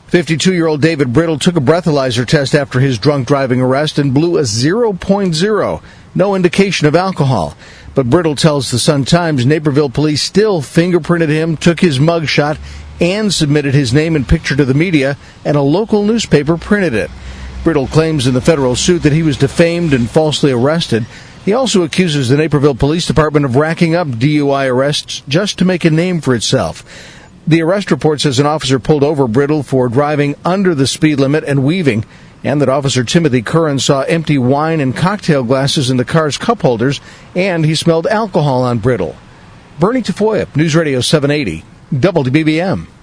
52-year-old David Brittle took a breathalyzer test after his drunk driving arrest and blew a 0.0, no indication of alcohol. But Brittle tells the Sun-Times Naperville police still fingerprinted him, took his mugshot, and submitted his name and picture to the media, and a local newspaper printed it. Brittle claims in the federal suit that he was defamed and falsely arrested. He also accuses the Naperville Police Department of racking up DUI arrests just to make a name for itself. The arrest report says an officer pulled over Brittle for driving under the speed limit and weaving, and that Officer Timothy Curran saw empty wine and cocktail glasses in the car's cup holders, and he smelled alcohol on Brittle. Bernie Tafoya, News Radio 780, WBBM.